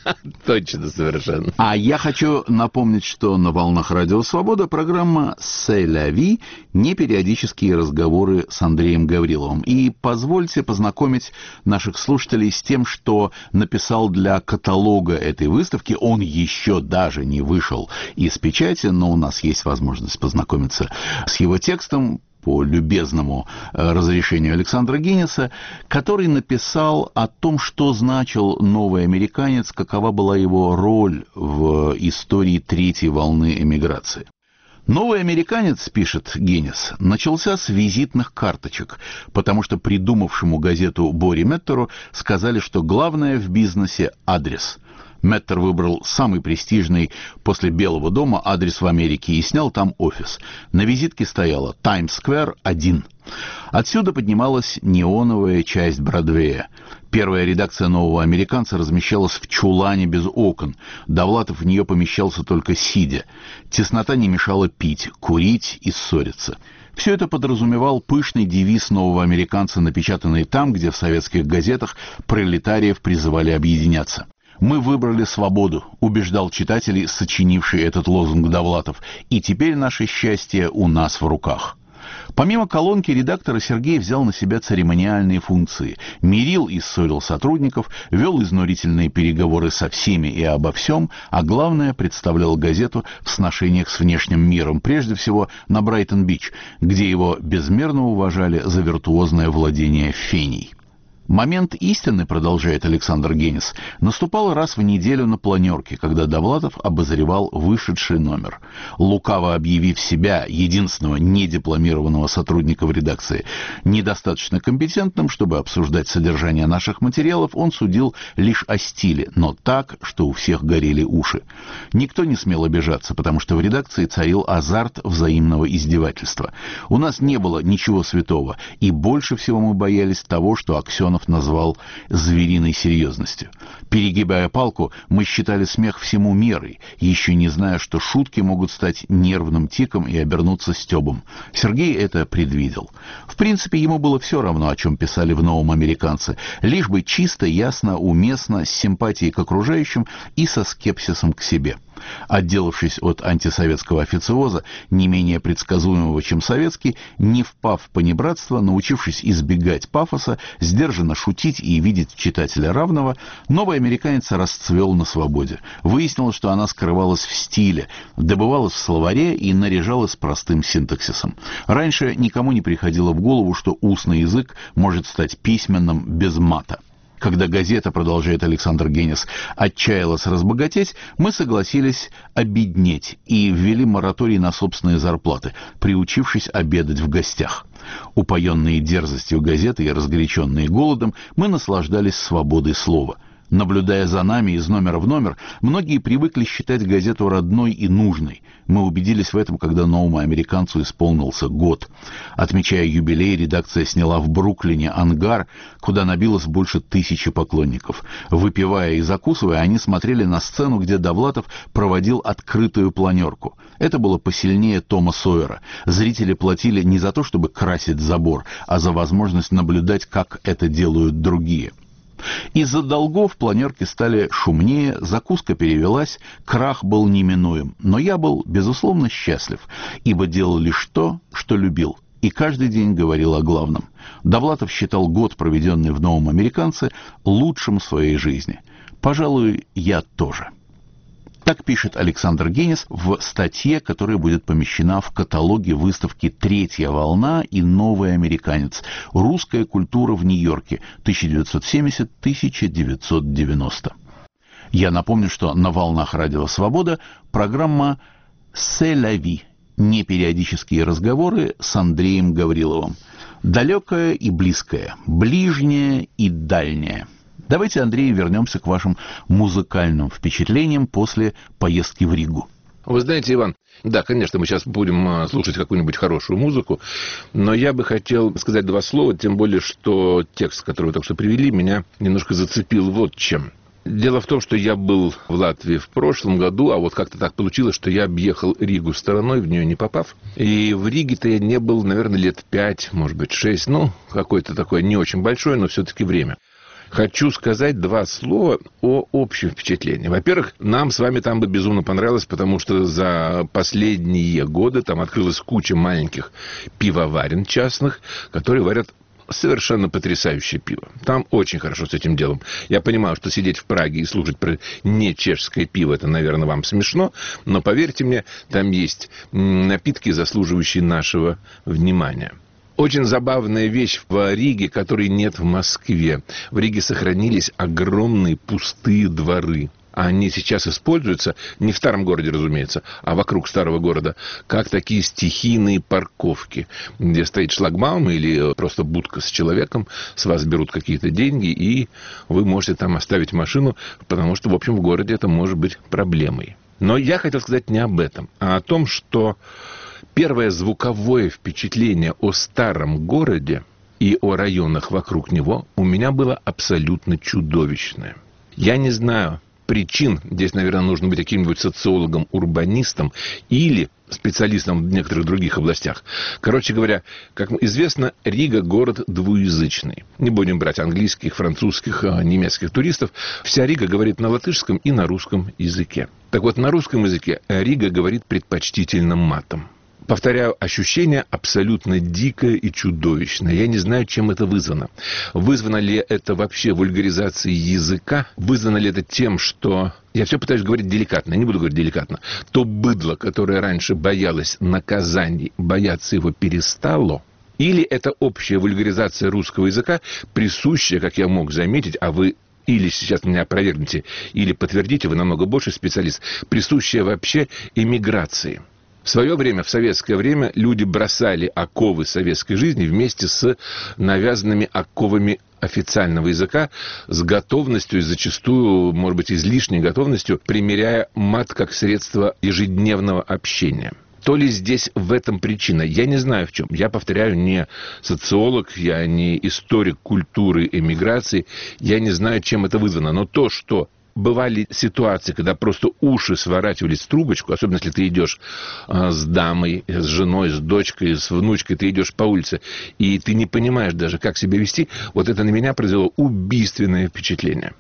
Точно, совершенно. А я хочу напомнить, что на волнах Радио Свобода программа «C'est la vie», непериодические разговоры с Андреем Гавриловым. И позвольте познакомить наших слушателей с тем, что написал для каталога этой выставки. Он еще даже не вышел из печати, но у нас есть возможность познакомиться с его текстом по любезному разрешению Александра Гиннеса, который написал о том, что значил новый американец, какова была его роль в истории третьей волны эмиграции. Новый американец, пишет Гиннес, начался с визитных карточек, потому что придумавшему газету Бори Меттеру сказали, что главное в бизнесе – адрес. Меттер выбрал самый престижный после Белого дома адрес в Америке и снял там офис. На визитке стояло «Таймс-сквер один». Отсюда поднималась неоновая часть Бродвея. Первая редакция «Нового американца» размещалась в чулане без окон. Довлатов в нее помещался только сидя. Теснота не мешала пить, курить и ссориться. Все это подразумевал пышный девиз «Нового американца», напечатанный там, где в советских газетах пролетариев призывали объединяться. «Мы выбрали свободу», убеждал читателей, сочинивший этот лозунг Довлатов, «и теперь наше счастье у нас в руках». Помимо колонки редактора, Сергей взял на себя церемониальные функции. Мирил и ссорил сотрудников, вел изнурительные переговоры со всеми и обо всем, а главное, представлял газету в сношениях с внешним миром, прежде всего на Брайтон-Бич, где его безмерно уважали за виртуозное владение феней. Момент истины, продолжает Александр Генис, наступал раз в неделю на планерке, когда Довлатов обозревал вышедший номер. Лукаво объявив себя, единственного недипломированного сотрудника в редакции, недостаточно компетентным, чтобы обсуждать содержание наших материалов, он судил лишь о стиле, но так, что у всех горели уши. Никто не смел обижаться, потому что в редакции царил азарт взаимного издевательства. У нас не было ничего святого, и больше всего мы боялись того, что Аксенов назвал звериной серьезностью. Перегибая палку, мы считали смех всему мерой, еще не зная, что шутки могут стать нервным тиком и обернуться стебом. Сергей это предвидел. В принципе, ему было все равно, о чем писали в «Новом американце», лишь бы чисто, ясно, уместно, с симпатией к окружающим и со скепсисом к себе. Отделавшись от антисоветского официоза, не менее предсказуемого, чем советский, не впав в понебратство, научившись избегать пафоса, сдержанно шутить и видеть читателя равного, новый американец расцвел на свободе. Выяснилось, что она скрывалась в стиле, добывалась в словаре и наряжалась простым синтаксисом. Раньше никому не приходило в голову, что устный язык может стать письменным без мата. Когда газета, продолжает Александр Генис, отчаялась разбогатеть, мы согласились обеднеть и ввели мораторий на собственные зарплаты, приучившись обедать в гостях. Упоенные дерзостью газеты и разгоряченные голодом, мы наслаждались свободой слова. Наблюдая за нами из номера в номер, многие привыкли считать газету родной и нужной. Мы убедились в этом, когда «Новому американцу» исполнился год. Отмечая юбилей, редакция сняла в Бруклине ангар, куда набилось больше тысячи поклонников. Выпивая и закусывая, они смотрели на сцену, где Довлатов проводил открытую планерку. Это было посильнее Тома Сойера. Зрители платили не за то, чтобы красить забор, а за возможность наблюдать, как это делают другие. Из-за долгов планерки стали шумнее, закуска перевелась, крах был неминуем. Но я был, безусловно, счастлив, ибо делал лишь то, что любил, и каждый день говорил о главном. Довлатов считал год, проведенный в «Новом американце», лучшим в своей жизни. Пожалуй, я тоже. Так пишет Александр Генис в статье, которая будет помещена в каталоге выставки «Третья волна» и «Новый американец. Русская культура в Нью-Йорке. тысяча девятьсот семидесятый — тысяча девятьсот девяностый». Я напомню, что на волнах Радио Свобода программа «C'est la vie» — непериодические разговоры с Андреем Гавриловым. Далекое и близкое, ближнее и дальнее. Давайте, Андрей, вернемся к вашим музыкальным впечатлениям после поездки в Ригу. Вы знаете, Иван, да, конечно, мы сейчас будем слушать какую-нибудь хорошую музыку, но я бы хотел сказать два слова, тем более, что текст, который вы только что привели, меня немножко зацепил вот чем. Дело в том, что я был в Латвии в прошлом году, а вот как-то так получилось, что я объехал Ригу стороной, в нее не попав. И в Риге-то я не был, наверное, лет пять, может быть, шесть, ну, какое-то такое не очень большое, но все-таки время. Хочу сказать два слова о общем впечатлении. Во-первых, нам с вами там бы безумно понравилось, потому что за последние годы там открылась куча маленьких пивоварен частных, которые варят совершенно потрясающее пиво. Там очень хорошо с этим делом. Я понимаю, что сидеть в Праге и слушать про не чешское пиво, это, наверное, вам смешно, но поверьте мне, там есть напитки, заслуживающие нашего внимания. Очень забавная вещь в Риге, которой нет в Москве. В Риге сохранились огромные пустые дворы. Они сейчас используются, не в старом городе, разумеется, а вокруг старого города, как такие стихийные парковки, где стоит шлагбаум или просто будка с человеком, с вас берут какие-то деньги, и вы можете там оставить машину, потому что, в общем, в городе это может быть проблемой. Но я хотел сказать не об этом, а о том, что первое звуковое впечатление о старом городе и о районах вокруг него у меня было абсолютно чудовищное. Я не знаю причин, здесь, наверное, нужно быть каким-нибудь социологом, урбанистом или специалистом в некоторых других областях. Короче говоря, как известно, Рига – город двуязычный. Не будем брать английских, французских, немецких туристов. Вся Рига говорит на латышском и на русском языке. Так вот, на русском языке Рига говорит предпочтительно матом. Повторяю, ощущение абсолютно дикое и чудовищное. Я не знаю, чем это вызвано. Вызвано ли это вообще вульгаризацией языка? Вызвано ли это тем, что... Я все пытаюсь говорить деликатно, я не буду говорить деликатно. То быдло, которое раньше боялось наказаний, бояться его перестало. Или это общая вульгаризация русского языка, присущая, как я мог заметить, а вы или сейчас меня опровергните, или подтвердите, вы намного больше специалист, присущая вообще эмиграции. В свое время, в советское время, люди бросали оковы советской жизни вместе с навязанными оковами официального языка, с готовностью и зачастую, может быть, излишней готовностью, примеряя мат как средство ежедневного общения. То ли здесь в этом причина? Я не знаю в чем. Я повторяю, не социолог, я не историк культуры эмиграции, я не знаю, чем это вызвано. Но то, что бывали ситуации, когда просто уши сворачивались в трубочку, особенно если ты идешь а, с дамой, с женой, с дочкой, с внучкой, ты идешь по улице, и ты не понимаешь даже, как себя вести, вот это на меня произвело убийственное впечатление.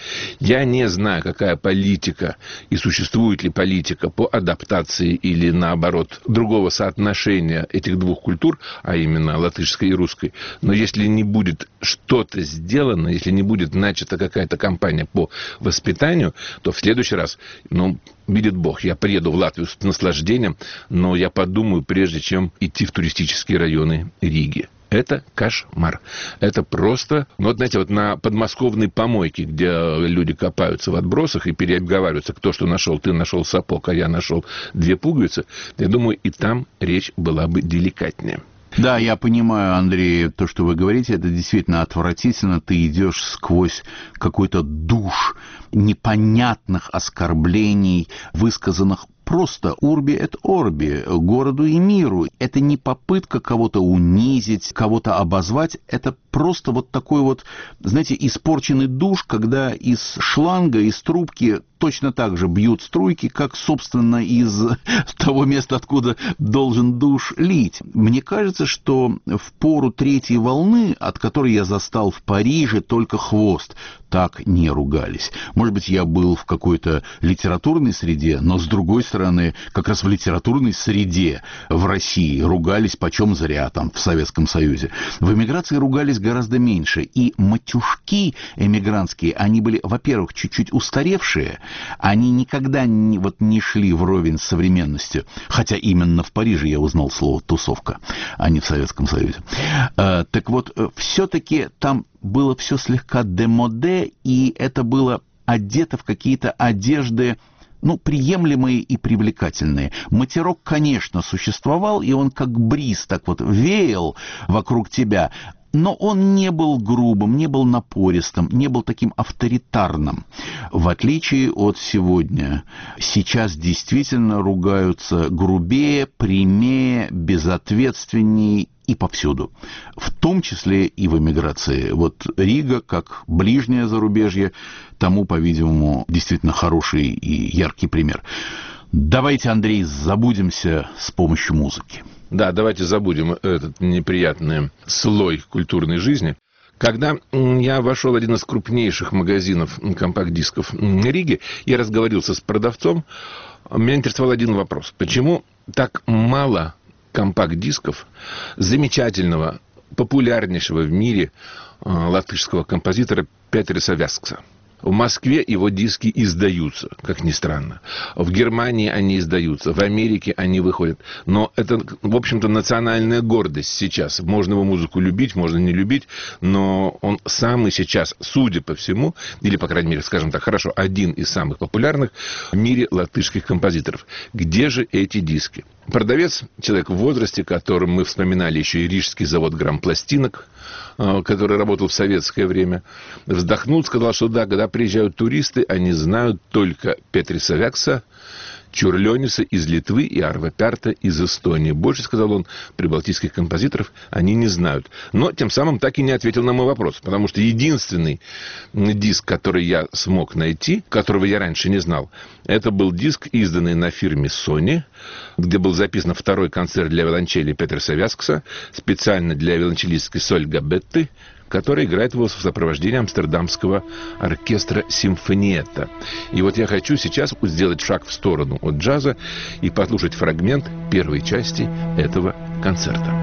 Я не знаю, какая политика и существует ли политика по адаптации или, наоборот, другого соотношения этих двух культур, а именно латышской и русской. Но если не будет что-то сделано, если не будет начата какая-то кампания по воспитанию, то в следующий раз, ну, видит Бог, я приеду в Латвию с наслаждением, но я подумаю, прежде чем идти в туристические районы Риги. Это кошмар. Это просто... Ну, вот, знаете, вот на подмосковной помойке, где люди копаются в отбросах и переобговариваются, кто что нашел. Ты нашел сапог, а я нашел две пуговицы. Я думаю, и там речь была бы деликатнее. Да, я понимаю, Андрей, то, что вы говорите, это действительно отвратительно. Ты идешь сквозь какой-то душ непонятных оскорблений, высказанных просто урби эт орби, городу и миру. Это не попытка кого-то унизить, кого-то обозвать. Это просто вот такой вот, знаете, испорченный душ, когда из шланга, из трубки точно так же бьют струйки, как, собственно, из того места, откуда должен душ лить. Мне кажется, что в пору третьей волны, от которой я застал в Париже только хвост, так не ругались. Может быть, я был в какой-то литературной среде, но, с другой стороны, как раз в литературной среде в России ругались почем зря, там, в Советском Союзе. В эмиграции ругались гораздо меньше. И матюшки эмигрантские, они были, во-первых, чуть-чуть устаревшие, они никогда не, вот, не шли вровень с современностью. Хотя именно в Париже я узнал слово «тусовка», а не в Советском Союзе. А, так вот, все-таки там было все слегка демоде, и это было одето в какие-то одежды, ну, приемлемые и привлекательные. Матерок, конечно, существовал, и он как бриз так вот веял вокруг тебя, но он не был грубым, не был напористым, не был таким авторитарным. В отличие от сегодня. Сейчас действительно ругаются грубее, прямее, безответственнее и повсюду. В том числе и в эмиграции. Вот Рига, как ближнее зарубежье, тому, по-видимому, действительно хороший и яркий пример. Давайте, Андрей, забудемся с помощью музыки. Да, давайте забудем этот неприятный слой культурной жизни. Когда я вошел в один из крупнейших магазинов компакт-дисков Риги, я разговорился с продавцом. Меня интересовал один вопрос. Почему так мало компакт-дисков замечательного, популярнейшего в мире латышского композитора Петерса Вяскса? В Москве его диски издаются, как ни странно. В Германии они издаются, в Америке они выходят. Но это, в общем-то, национальная гордость сейчас. Можно его музыку любить, можно не любить, но он самый сейчас, судя по всему, или, по крайней мере, скажем так, хорошо, один из самых популярных в мире латышских композиторов. Где же эти диски? Продавец, человек в возрасте, которым мы вспоминали еще и Рижский завод грампластинок, который работал в советское время, вздохнул, сказал, что да, когда приезжают туристы, они знают только Петерса Вякса, Чурлёниса из Литвы и Арво Пярта из Эстонии. Больше, сказал он, прибалтийских композиторов они не знают. Но тем самым так и не ответил на мой вопрос, потому что единственный диск, который я смог найти, которого я раньше не знал, это был диск, изданный на фирме Sony, где был записан второй концерт для виолончели Петерса Вяскса, специально для виолончелистки Сольга Бетты, который играет его в сопровождении амстердамского оркестра «Симфониетта». И вот я хочу сейчас сделать шаг в сторону от джаза и послушать фрагмент первой части этого концерта.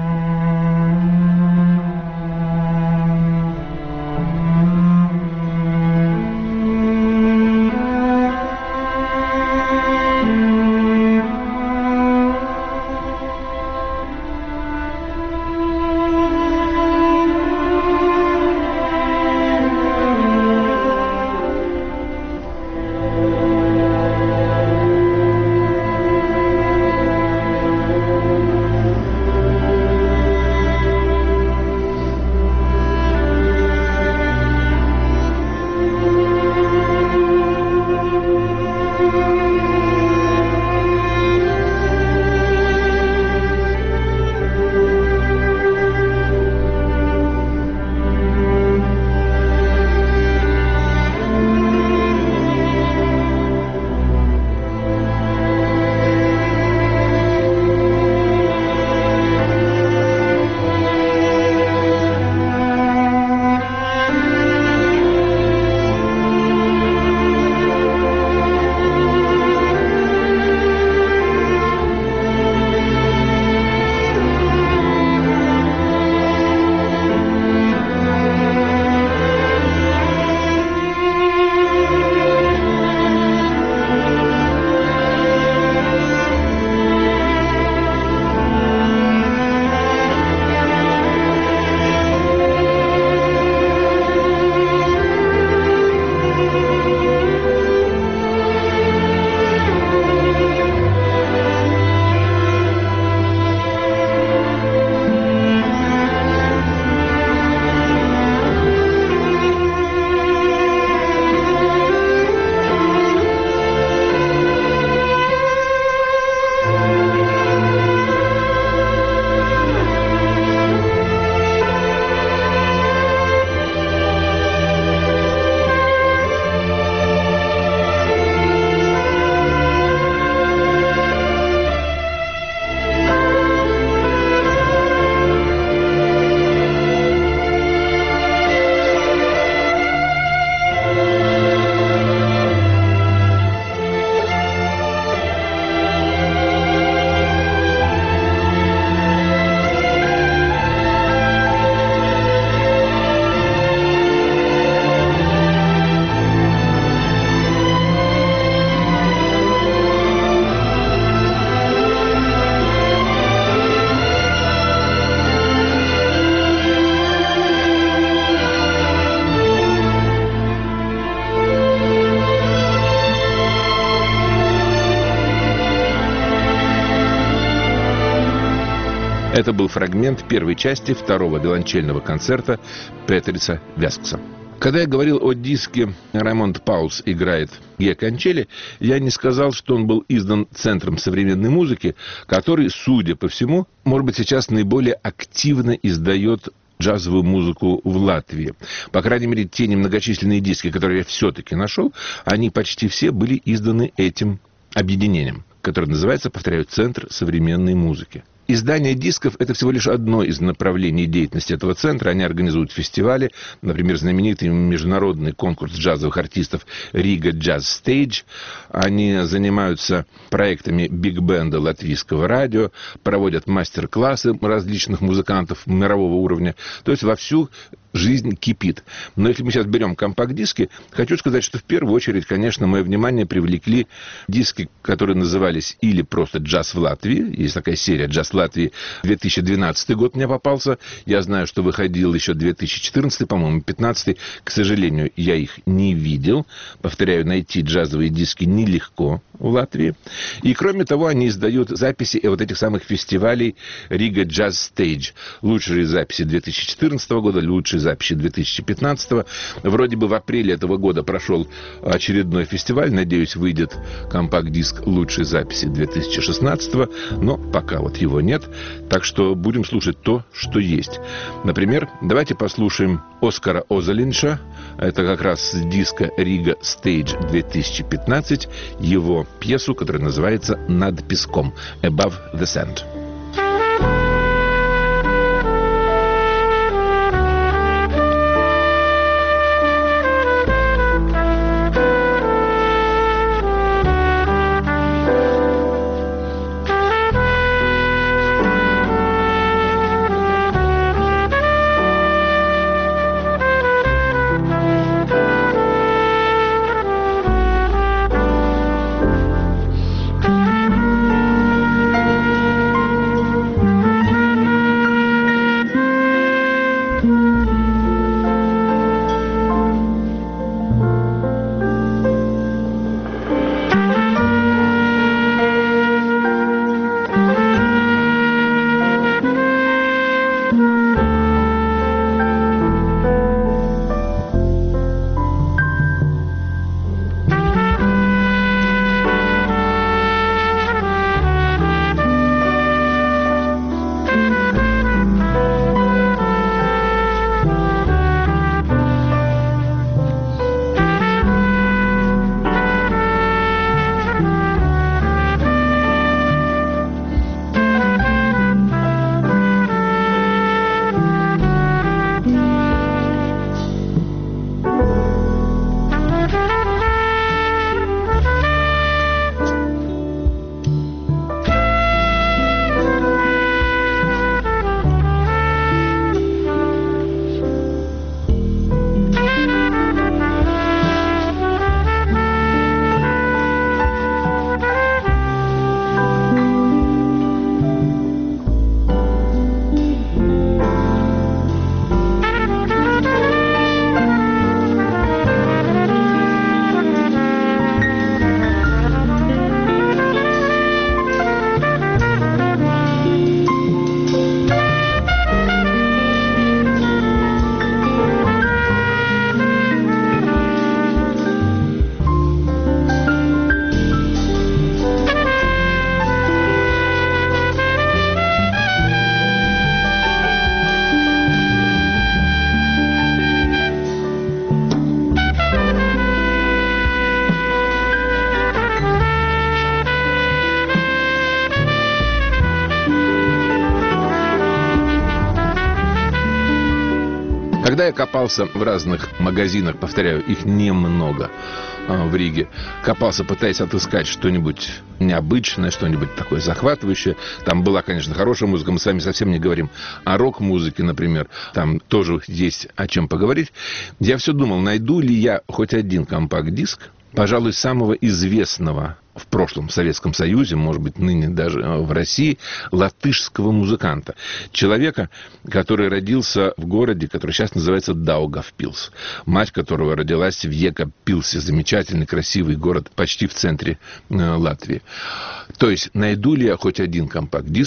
Это был фрагмент первой части второго виолончельного концерта Петрица Вескса. Когда я говорил о диске «Раймонд Паулс играет Гиакончели», я не сказал, что он был издан Центром современной музыки, который, судя по всему, может быть, сейчас наиболее активно издает джазовую музыку в Латвии. По крайней мере, те немногочисленные диски, которые я все-таки нашел, они почти все были изданы этим объединением, которое называется, повторяю, Центр современной музыки. Издание дисков – это всего лишь одно из направлений деятельности этого центра. Они организуют фестивали, например, знаменитый международный конкурс джазовых артистов «Рига Джаз Стейдж». Они занимаются проектами биг-бенда латвийского радио, проводят мастер-классы различных музыкантов мирового уровня. То есть вовсю жизнь кипит. Но если мы сейчас берем компакт-диски, хочу сказать, что в первую очередь, конечно, мое внимание привлекли диски, которые назывались или просто «Джаз в Латвии». Есть такая серия «Джаз в Латвии». две тысячи двенадцатый год мне попался. Я знаю, что выходил еще две тысячи четырнадцатый, по-моему, пятнадцатый. К сожалению, я их не видел. Повторяю, найти джазовые диски нелегко в Латвии. И, кроме того, они издают записи вот этих самых фестивалей «Рига Джаз Стейдж». Лучшие записи две тысячи четырнадцатого года, лучшие записи две тысячи пятнадцатого. Вроде бы в апреле этого года прошел очередной фестиваль. Надеюсь, выйдет компакт-диск «Лучшие записи» две тысячи шестнадцатого. Но пока вот его нет. Так что будем слушать то, что есть. Например, давайте послушаем Оскара Озолинша. Это как раз с диска «Рига Стейдж» две тысячи пятнадцать. Его пьесу, которая называется «Над песком» «Above the Sand». Когда я копался в разных магазинах, повторяю, их немного в Риге, копался, пытаясь отыскать что-нибудь необычное, что-нибудь такое захватывающее. Там была, конечно, хорошая музыка, мы с вами совсем не говорим о рок-музыке, например. Там тоже есть о чем поговорить. Я все думал, найду ли я хоть один компакт-диск, пожалуй, самого известного в прошлом Советском Союзе, может быть, ныне даже в России, латышского музыканта. Человека, который родился в городе, который сейчас называется Даугавпилс. Мать которого родилась в Екапилсе, замечательный, красивый город, почти в центре э, Латвии. То есть, найду ли я хоть один компакт-диск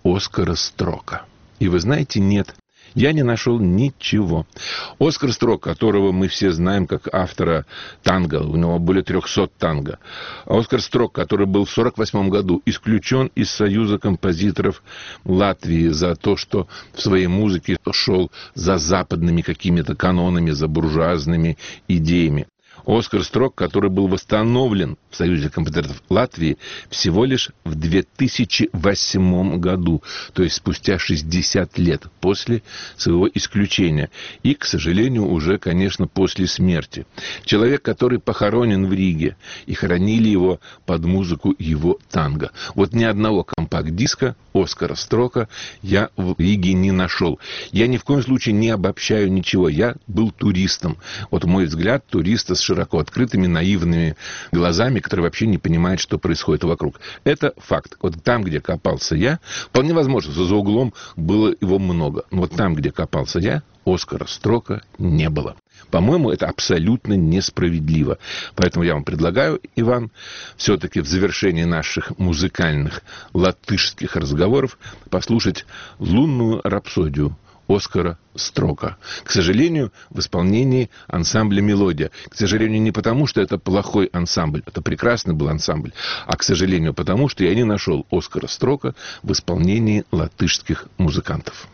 Оскара Строка. И вы знаете, нет, я не нашел ничего. Оскар Строк, которого мы все знаем как автора танго, у него более трехсот танго. Оскар Строк, который был в сорок восьмом году исключен из Союза композиторов Латвии за то, что в своей музыке шел за западными какими-то канонами, за буржуазными идеями. Оскар Строк, который был восстановлен в Союзе композиторов Латвии всего лишь в две тысячи восьмом году, то есть спустя шестьдесят лет после своего исключения. И, к сожалению, уже, конечно, после смерти. Человек, который похоронен в Риге, и хоронили его под музыку его танго. Вот ни одного компакт-диска Оскара Строка я в Риге не нашел. Я ни в коем случае не обобщаю ничего. Я был туристом. Вот мой взгляд туриста с широко открытыми, наивными глазами, которые вообще не понимают, что происходит вокруг. Это факт. Вот там, где копался я, вполне возможно, за углом было его много. Но вот там, где копался я, Оскара Строка не было. По-моему, это абсолютно несправедливо. Поэтому я вам предлагаю, Иван, все-таки в завершении наших музыкальных латышских разговоров послушать лунную рапсодию Оскара Строка. К сожалению, в исполнении ансамбля «Мелодия». К сожалению, не потому, что это плохой ансамбль, это прекрасный был ансамбль, а, к сожалению, потому, что я не нашел Оскара Строка в исполнении латышских музыкантов.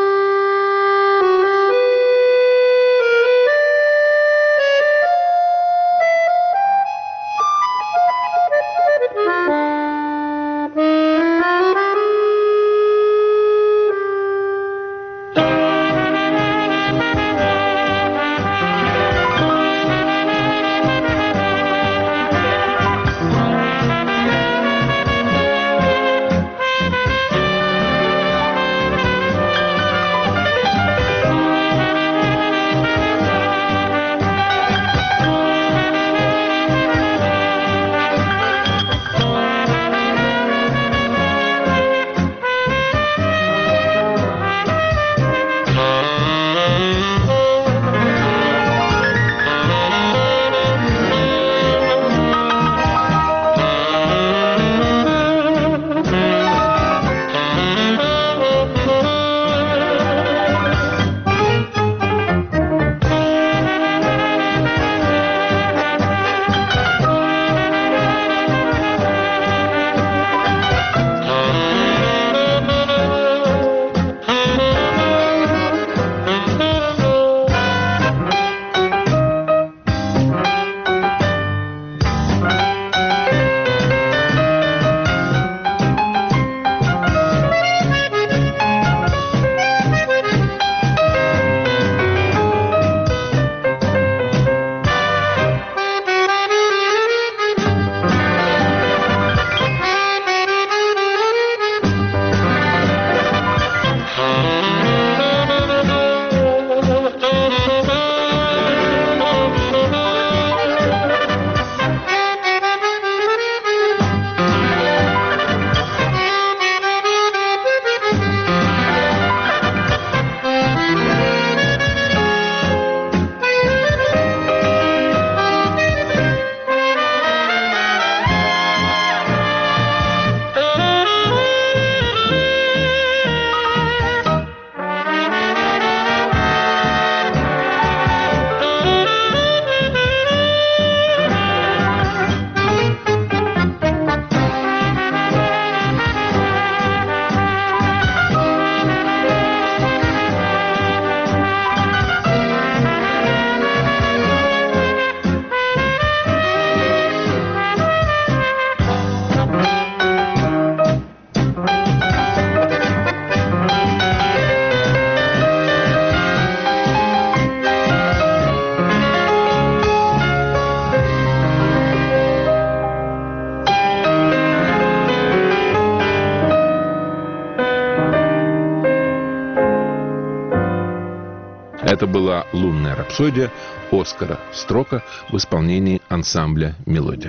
Это была лунная рапсодия Оскара Строка в исполнении ансамбля «Мелодия».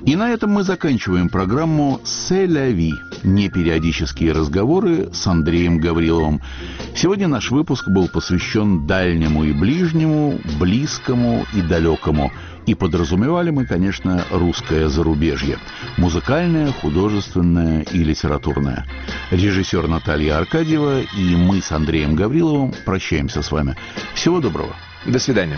И на этом мы заканчиваем программу «C'est la vie» – непериодические разговоры с Андреем Гавриловым. Сегодня наш выпуск был посвящен дальнему и ближнему, близкому и далекому. И подразумевали мы, конечно, русское зарубежье – музыкальное, художественное и литературное. Режиссер Наталья Аркадьева и мы с Андреем Гавриловым прощаемся с вами. Всего доброго. До свидания.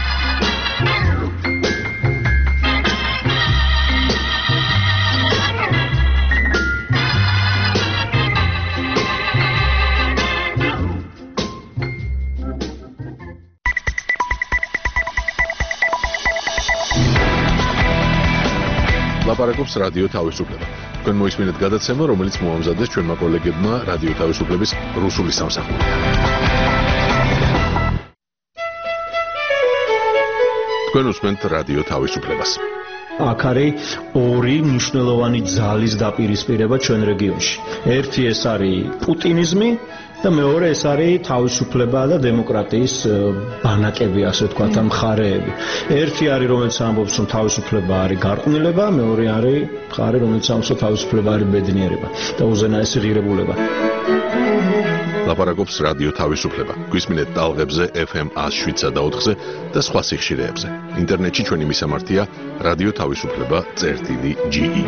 ლაპარაკობს რადიო თავისუფლება. თქვენ მოისმინეთ გადაცემა, რომელიც მოამზადეს ჩვენმა კოლეგებმა რადიო თავისუფლების რუსული სამსახური. თქვენ უსმენთ რადიო თავისუფლებას. აქ არის ორი მნიშვნელოვანი ძალის დაპირისპირება ჩვენ რეგიონში. ერთი ეს არის პუტინიზმი და მეორე ეს არის თავისუფლება და დემოკრატიის ბანაკები, ასე ვთქვათ, ამ მხარეები. ერთი არის, რომელიც ამბობს, რომ თავისუფლება არის გარყვნილება, მეორე არის მხარე, რომელიც ამბობს, რომ თავისუფლება არის ბედნიერება და უზენაესი ღირებულება. ლაპარაკობს რადიო თავისუფლება. გვისმინეთ ტალღებზე ეფ ემ one oh seven და ოთხზე და სხვა სიხშირეებზე. ინტერნეტში ჩვენი მისამართია რადიო თავისუფლება წერტილი ჯი ი.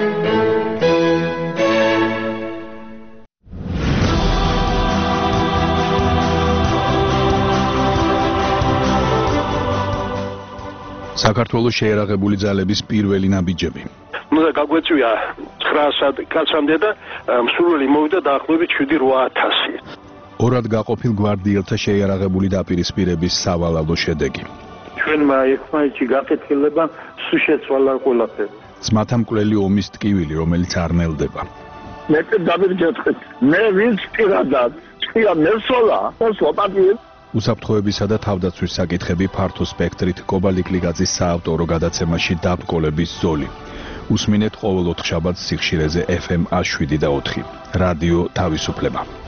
საქართველოს შეერაღებული ძალების პირველი ნაბიჯები. ნუ გაგვეწვია ცხრა კაცამდე და მსურველი მოვიდა დაახლოებით შვიდი ათასი. ორად გაყოფილ გვარდიელთა შეიარაღებული დაპირისპირების სავალალო შედეგი. ჩვენმა ერთმანეთში გაკეთილება სულ შეცვალა ყველაფერი. ძმათა მკვლელი ომის ტკივილი, რომელიც არ ნელდება. მე დავირჯეთქეთ. მე ვინც პირადად ხია მესოლა, სოპატი. უსაფრთხოებისა და თავდაცვის საკითხები ფართო სპექტრით კობალიკლიგაძის საავტორო გადაცემაში დაბრკოლების ზოლი. უსმინეთ ყოველ ოთხშაბათს სიხშირეზე ეფ ემ one oh seven და ოთხი. რადიო თავისუფლება.